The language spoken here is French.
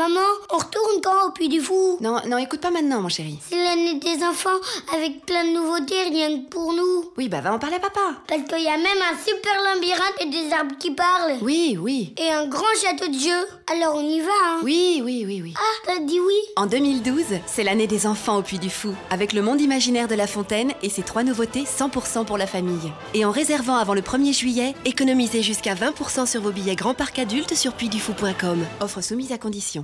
Maman, on retourne quand au Puy du Fou? Non, écoute pas maintenant, mon chéri. C'est l'année des enfants avec plein de nouveautés, rien que pour nous. Oui, va en parler à papa. Parce qu'il y a même un super labyrinthe et des arbres qui parlent. Oui. Et un grand château de jeu. Alors on y va, hein? Oui. Ah, t'as dit oui? En 2012, c'est l'année des enfants au Puy du Fou, avec le monde imaginaire de La Fontaine et ses 3 nouveautés 100% pour la famille. Et en réservant avant le 1er juillet, économisez jusqu'à 20% sur vos billets Grand Parc Adultes sur puydufou.com. Offre soumise à condition.